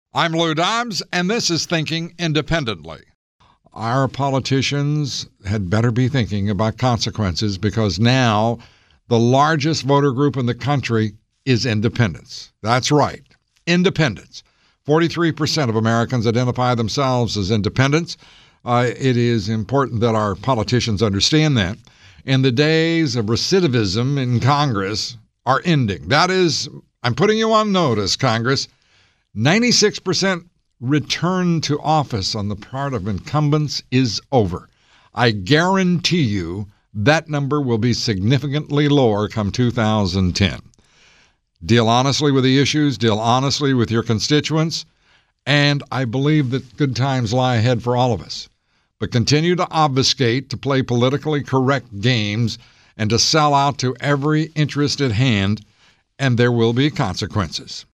I'm Lou Dobbs, and this is Thinking Independently. Our politicians had better be thinking about consequences because now the largest voter group in the country is independents. That's right, independents. 43% of Americans identify themselves as independents. It is important that our politicians understand that. And the days of recidivism in Congress are ending. That is, I'm putting you on notice, Congress. 96% return to office on the part of incumbents is over. I guarantee you that number will be significantly lower come 2010. Deal honestly with the issues, deal honestly with your constituents, and I believe that good times lie ahead for all of us. But continue to obfuscate, to play politically correct games, and to sell out to every interest at hand, and there will be consequences.